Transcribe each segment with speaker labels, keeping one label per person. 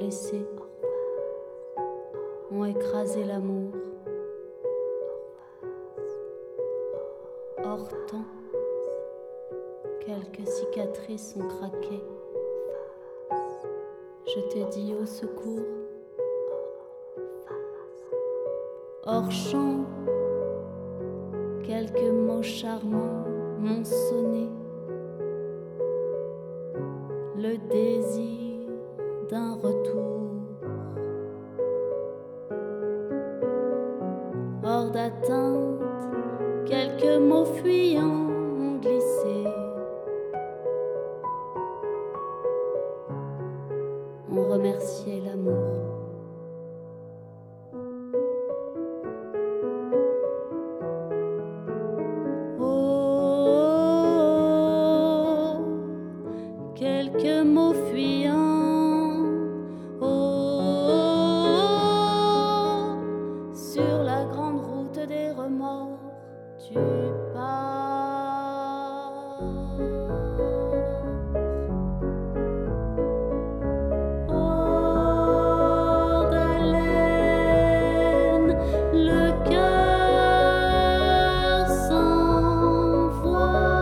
Speaker 1: blessé, ont écrasé l'amour. Hors temps, quelques cicatrices ont craqué. Je t'ai dit au secours. Hors champ, quelques mots charmants m'ont sonné. Le désir d'un retour. Hors d'atteinte, quelques mots fuyants ont glissé. On remerciait l'amour. Oh, quelques mots fuyants. Oh, sur la grande route des remords, tu pars. Hors d'haleine, le cœur s'envoie.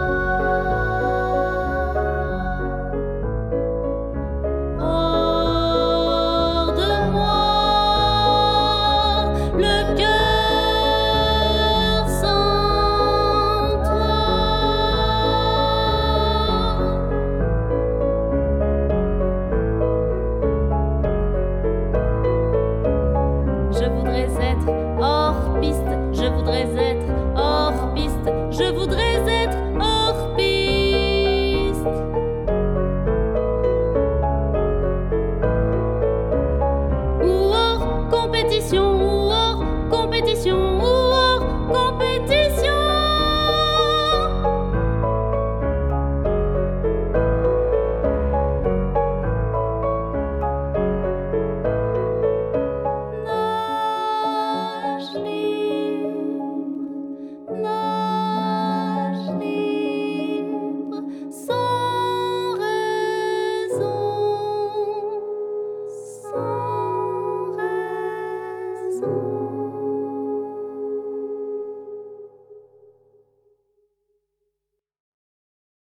Speaker 1: Hors de moi, le cœur sans toi. Je voudrais être hors piste, je voudrais être hors piste, je voudrais être hors piste. Ou hors compétition, ou